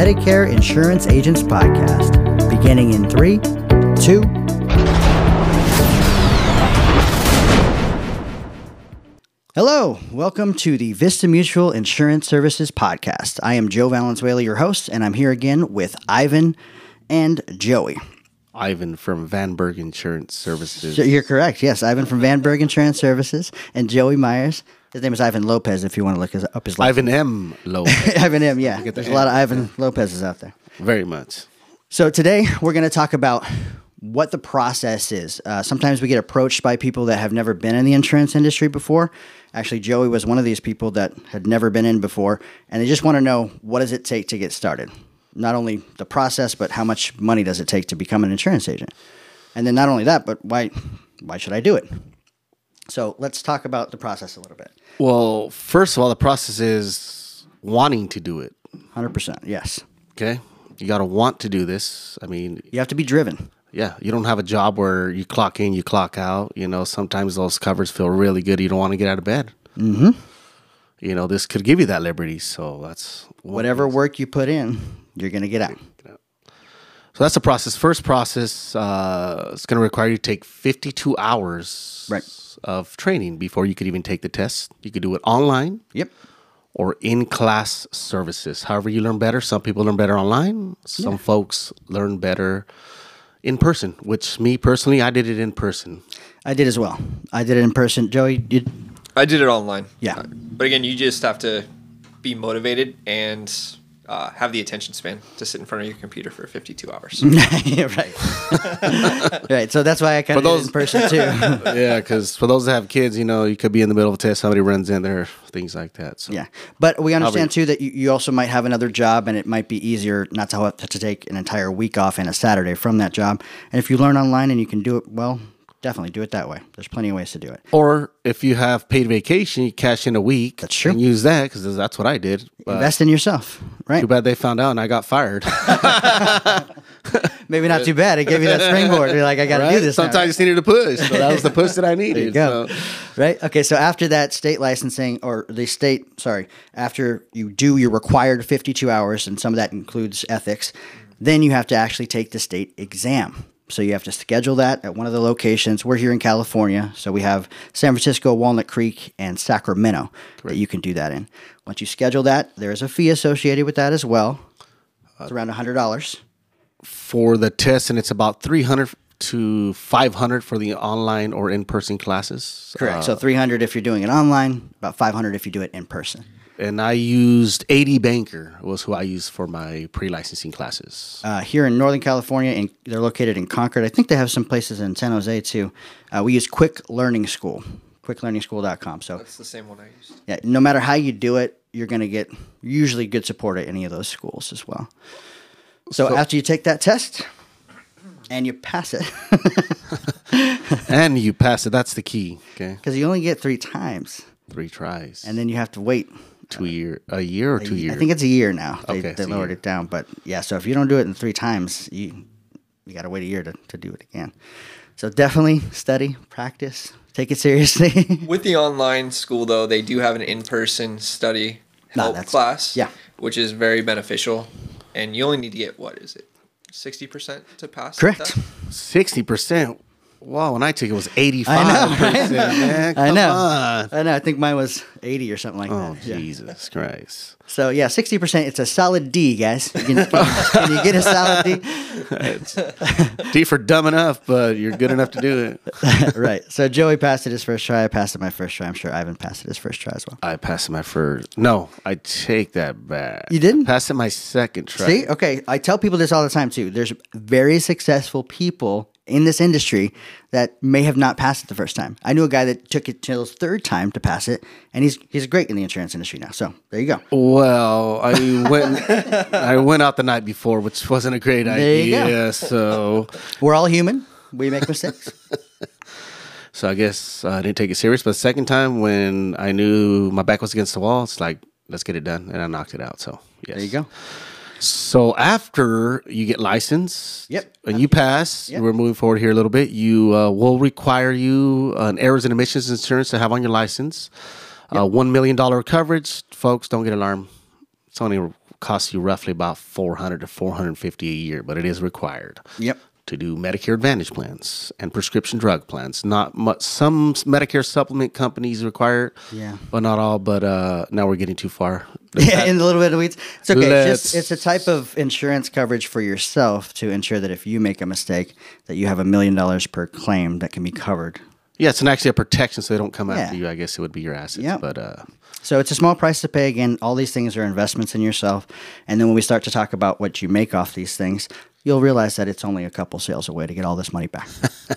Medicare Insurance Agents Podcast, beginning in 3, 2. Hello, welcome to the Vista Mutual Insurance Services Podcast. I am Joe Valenzuela, your host, and I'm here again with Ivan and Joey. Ivan from Vanberg Insurance Services. You're correct, yes, Ivan from Vanberg Insurance Services, and Joey Myers. His name is Ivan Lopez, if you want to look up his last Ivan M. Lopez. Ivan M., yeah. There's a lot of Ivan Lopez's out there. Very much. So today, we're going to talk about what the process is. Sometimes we get approached by people that have never been in the insurance industry before. Actually, Joey was one of these people that had never been in before, and they just want to know, what does it take to get started? Not only the process, but how much money does it take to become an insurance agent? And then not only that, but why should I do it? So let's talk about the process a little bit. Well, first of all, the process is wanting to do it. 100%, yes. Okay? You got to want to do this. I mean, you have to be driven. Yeah, you don't have a job where you clock in, you clock out. You know, sometimes those covers feel really good. You don't want to get out of bed. Mm-hmm. You know, this could give you that liberty. So that's whatever work you put in, you're going to get out. So that's the process. First process, it's going to require you to take 52 hours of training before you could even take the test. You could do it online. Yep. Or in-class services. However you learn better. Some people learn better online. Some folks learn better in person, which me personally, I did it in person. I did as well. I did it in person. Joey, did? I did it online. Yeah. But again, you just have to be motivated and have the attention span to sit in front of your computer for 52 hours. Yeah, right. Right. So that's why I kind of did it in person too. Yeah, because for those that have kids, you know, you could be in the middle of a test, somebody runs in there, things like that. So. Yeah. But we understand too that you also might have another job, and it might be easier not to have to take an entire week off and a Saturday from that job. And if you learn online and you can do it well, definitely do it that way. There's plenty of ways to do it. Or if you have paid vacation, you cash in a week. That's true. And use that, because that's what I did. Invest in yourself, right? Too bad they found out and I got fired. Maybe not too bad. It gave you that springboard. You're like, I got to do this. Sometimes you just needed a push. So that was the push that I needed. There you go. So. Right? Okay, so after that state licensing, after you do your required 52 hours, and some of that includes ethics, then you have to actually take the state exam. So you have to schedule that at one of the locations. We're here in California, so we have San Francisco, Walnut Creek, and Sacramento that you can do that in. Once you schedule that, there is a fee associated with that as well. It's around $100. For the test, and it's about $300 to $500 for the online or in-person classes. Correct. So $300 if you're doing it online, about $500 if you do it in person. And I used AD Banker was who I used for my pre-licensing classes. Here in Northern California, and they're located in Concord. I think they have some places in San Jose too. We use Quick Learning School, quicklearningschool.com. So that's the same one I used. Yeah, no matter how you do it, you're going to get usually good support at any of those schools as well. So after you take that test and you pass it. And you pass it, that's the key. Okay. Because you only get 3 times. 3 tries. And then you have to wait. A year or 2 years? I think it's a year now. They lowered it down. But yeah, so if you don't do it in 3 times, you got to wait a year to do it again. So definitely study, practice, take it seriously. With the online school, though, they do have an in-person study help class, which is very beneficial. And you only need to get, 60% to pass? Correct. 60%? Wow, when I took it was 85%. I know, right? Man, come on. I know. I think mine was 80 or something like that. Oh, Jesus Christ. So, yeah, 60%. It's a solid D, guys. Can you get a solid D? D for dumb enough, but you're good enough to do it. Right. So, Joey passed it his first try. I passed it my first try. I'm sure Ivan passed it his first try as well. I passed it my first. No, I take that back. You didn't? I passed it my second try. See? Okay. I tell people this all the time, too. There's very successful people in this industry that may have not passed it the first time. I knew a guy that took it till his 3rd time to pass it, and he's great in the insurance industry now. So there you go. Well, I went out the night before, which wasn't a great idea. So we're all human. We make mistakes. So I guess I didn't take it serious. But the second time, when I knew my back was against the wall, it's like, let's get it done, and I knocked it out. So yes. There you go. So after you get licensed, and you pass, we're moving forward here a little bit. You will require you an errors and omissions insurance to have on your license. $1 million coverage, folks. Don't get alarmed. It's only costs you roughly about $400 to $450 a year, but it is required. Yep. To do Medicare Advantage plans and prescription drug plans. Not much. Some Medicare supplement companies require it, but not all. But now we're getting too far. Yeah, in a little bit of weeds. It's okay. It's a type of insurance coverage for yourself to ensure that if you make a mistake, that you have $1 million per claim that can be covered. Yeah, it's actually a protection, so they don't come after you. I guess it would be your assets. Yep. But so it's a small price to pay. Again, all these things are investments in yourself. And then when we start to talk about what you make off these things, you'll realize that it's only a couple sales away to get all this money back.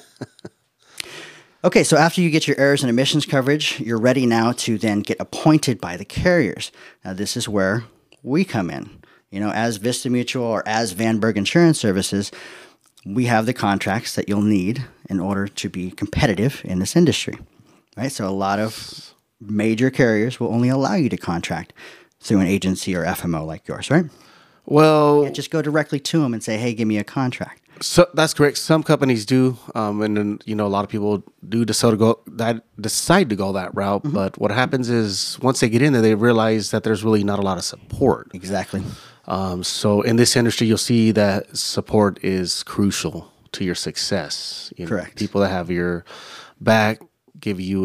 Okay, so after you get your errors and omissions coverage, you're ready now to then get appointed by the carriers. Now, this is where we come in. You know, as Vista Mutual or as VanBerg Insurance Services, we have the contracts that you'll need in order to be competitive in this industry. Right? So a lot of major carriers will only allow you to contract through an agency or FMO like yours, right? Well, you can't just go directly to them and say, "Hey, give me a contract." So that's correct. Some companies do, and then a lot of people do decide to go that route. Mm-hmm. But what happens is once they get in there, they realize that there's really not a lot of support. Exactly. So in this industry, you'll see that support is crucial to your success. Correct. People that have your back give you,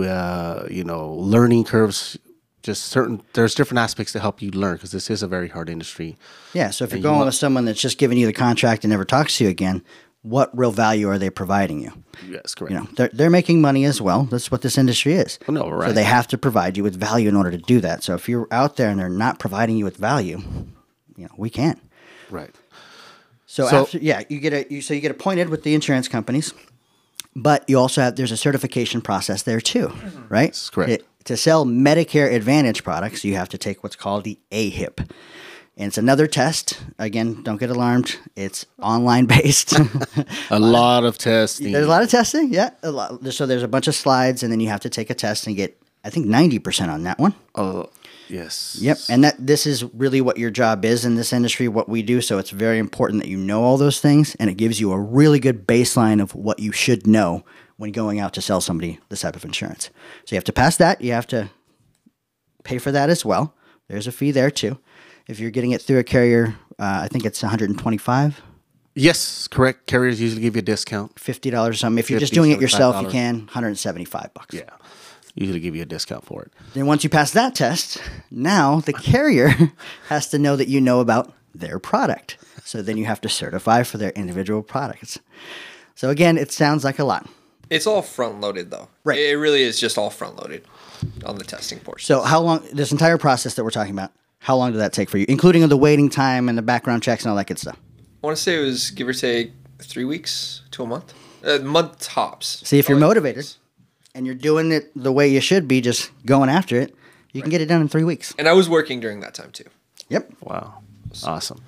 learning curves. There's different aspects to help you learn because this is a very hard industry. Yeah, so if you're going with someone that's just giving you the contract and never talks to you again, what real value are they providing you? Yes, correct. They're making money as well. That's what this industry is. Oh, no, right. So they have to provide you with value in order to do that. So if you're out there and they're not providing you with value, we can't. Right. So after you get appointed with the insurance companies, but you also there's a certification process there too, right? That's correct. To sell Medicare Advantage products, you have to take what's called the AHIP. And it's another test. Again, don't get alarmed. It's online based. a lot of testing. There's a lot of testing, yeah. A lot. So there's a bunch of slides, and then you have to take a test and get, I think, 90% on that one. Oh, yes. Yep. And this is really what your job is in this industry, what we do. So it's very important that you know all those things, and it gives you a really good baseline of what you should know when going out to sell somebody this type of insurance. So you have to pass that. You have to pay for that as well. There's a fee there too. If you're getting it through a carrier, I think it's $125. Yes, correct. Carriers usually give you a discount. $50 or something. If you're just doing it yourself, you can. $175. Yeah. Usually give you a discount for it. Then once you pass that test, now the carrier has to know that you know about their product. So then you have to certify for their individual products. So again, it sounds like a lot. It's all front-loaded, though. Right. It really is just all front-loaded on the testing portion. So how long, this entire process that we're talking about, how long did that take for you, including the waiting time and the background checks and all that good stuff? I want to say it was, give or take, 3 weeks to a month. Month tops. See, if you're motivated and you're doing it the way you should be, just going after it, you can get it done in 3 weeks. And I was working during that time, too. Yep. Wow. Awesome.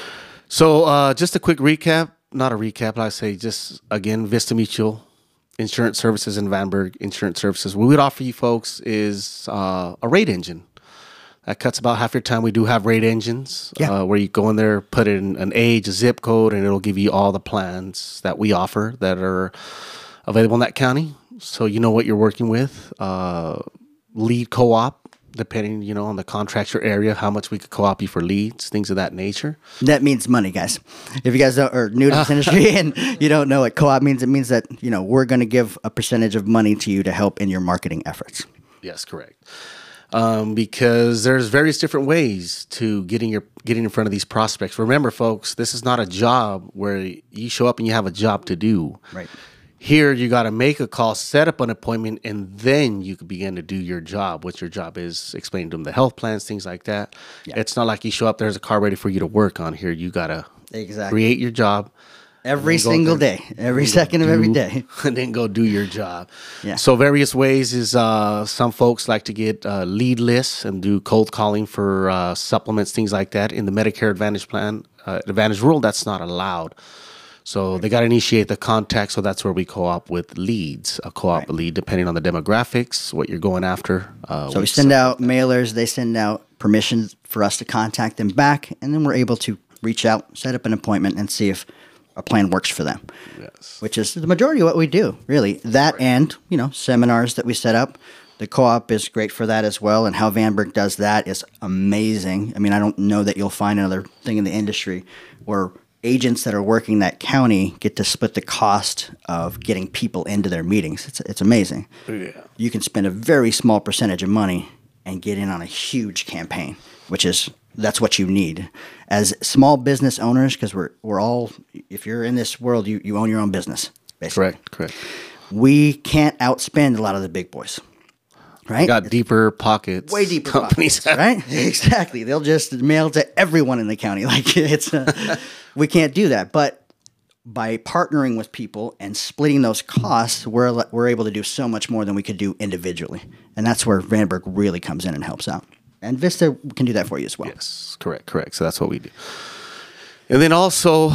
So just a quick recap. Not a recap, but I say just, again, Vista Mutual Insurance Services and VanBerg Insurance Services. What we'd offer you folks is a rate engine. That cuts about half your time. We do have rate engines where you go in there, put in an age, a zip code, and it'll give you all the plans that we offer that are available in that county. So you know what you're working with. Lead co-op, depending, on the contracts or area, how much we could co-op you for leads, things of that nature. That means money, guys. If you guys are new to this industry and you don't know what co-op means, it means that, we're going to give a percentage of money to you to help in your marketing efforts. Yes, correct. Because there's various different ways to getting in front of these prospects. Remember, folks, this is not a job where you show up and you have a job to do. Right. Here, you got to make a call, set up an appointment, and then you can begin to do your job. What your job is, explain to them the health plans, things like that. Yeah. It's not like you show up, there's a car ready for you to work on. Here, you got to create your job. Every single day, every second of every day. And then go do your job. Yeah. So various ways is some folks like to get lead lists and do cold calling for supplements, things like that. In the Medicare Advantage plan, Advantage rule, that's not allowed. So they got to initiate the contact, so that's where we co-op with leads, a co-op lead, depending on the demographics, what you're going after. So we send out mailers, they send out permissions for us to contact them back, and then we're able to reach out, set up an appointment, and see if a plan works for them. Yes. Which is the majority of what we do, really. That and, seminars that we set up The co-op is great for that as well, and how Vanberg does that is amazing. I mean, I don't know that you'll find another thing in the industry where agents that are working that county get to split the cost of getting people into their meetings. It's amazing. Yeah. You can spend a very small percentage of money and get in on a huge campaign, that's what you need. As small business owners, because we're all, if you're in this world, you own your own business, basically. Correct. We can't outspend a lot of the big boys. Right? Got deeper pockets. Way deeper companies, pockets, right? Exactly. They'll just mail to everyone in the county. Like we can't do that. But by partnering with people and splitting those costs, we're able to do so much more than we could do individually. And that's where Vanberg really comes in and helps out. And Vista can do that for you as well. Yes, correct. So that's what we do. And then also,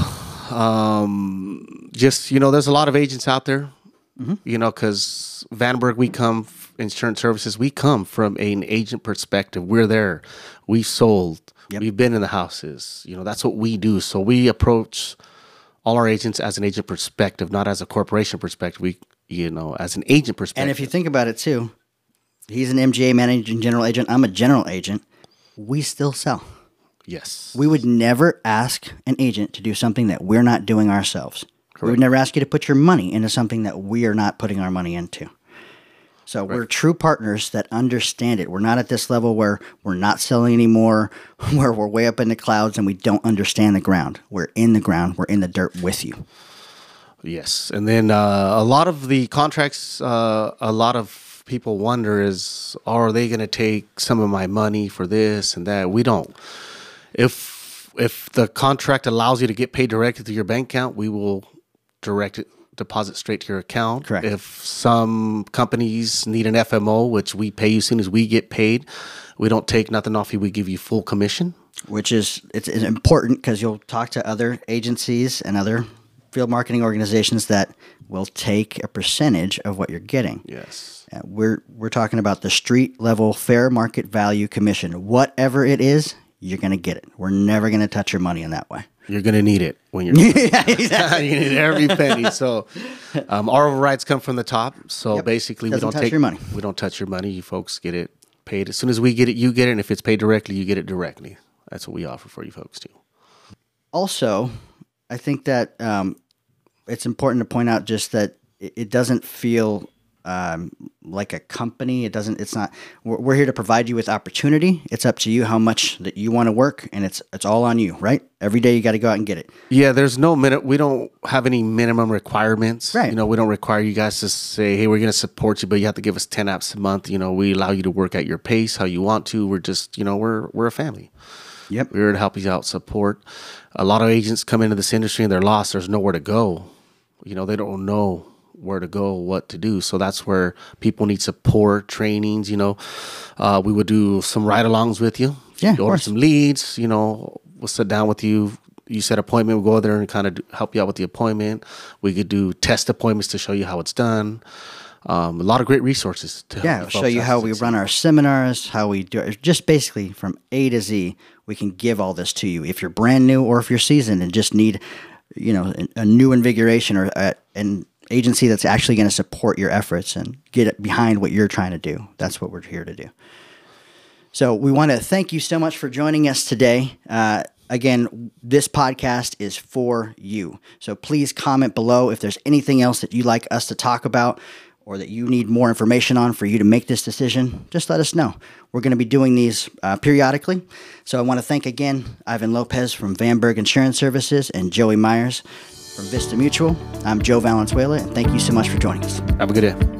there's a lot of agents out there, because Vanberg, Insurance Services, we come from an agent perspective. We're there. We've sold. Yep. We've been in the houses. That's what we do. So we approach all our agents as an agent perspective, not as a corporation perspective. As an agent perspective. And if you think about it too, he's an MGA managing general agent. I'm a general agent. We still sell. Yes. We would never ask an agent to do something that we're not doing ourselves. Correct. We would never ask you to put your money into something that we are not putting our money into. So we're true partners that understand it. We're not at this level where we're not selling anymore, where we're way up in the clouds and we don't understand the ground. We're in the ground. We're in the dirt with you. Yes. And then a lot of the contracts, a lot of people wonder is, are they going to take some of my money for this and that? We don't. If the contract allows you to get paid directly to your bank account, we will deposit straight to your account. Correct. If some companies need an FMO, which we pay you as soon as we get paid, we don't take nothing off you. We give you full commission. Which is it's important because you'll talk to other agencies and other field marketing organizations that will take a percentage of what you're getting. Yes. We're talking about the street level fair market value commission. Whatever it is, you're going to get it. We're never going to touch your money in that way. You're going to need it when you're yeah, exactly. You need every penny. So our overrides come from the top. So basically, we don't touch your money. We don't touch your money. You folks get it paid. As soon as we get it, you get it. And if it's paid directly, you get it directly. That's what we offer for you folks too. Also, I think that it's important to point out just that it doesn't feel like a company. It's not. We're here to provide you with opportunity. It's up to you how much that you want to work, and it's all on you, right? Every day you got to go out and get it. Yeah, there's no we don't have any minimum requirements. Right. We don't require you guys to say, hey, we're going to support you, but you have to give us 10 apps a month. We allow you to work at your pace, how you want to. We're just, we're a family. Yep. We're here to help you out, support. A lot of agents come into this industry and they're lost. There's nowhere to go. They don't know where to go, what to do. So that's where people need support, trainings. We would do some ride-alongs with you. Yeah, order some leads. We'll sit down with you. You set an appointment. We'll go there and kind of help you out with the appointment. We could do test appointments to show you how it's done. A lot of great resources to help show you how we run our seminars, how we do it. Just basically from A to Z, we can give all this to you. If you're brand new or if you're seasoned and just need, a new invigoration or an agency that's actually going to support your efforts and get it behind what you're trying to do. That's what we're here to do. So we want to thank you so much for joining us today. Again, this podcast is for you. So please comment below if there's anything else that you'd like us to talk about or that you need more information on for you to make this decision. Just let us know. We're going to be doing these periodically. So I want to thank again Ivan Lopez from Vanberg Insurance Services and Joey Myers from Vista Mutual. I'm Joe Valenzuela, and thank you so much for joining us. Have a good day.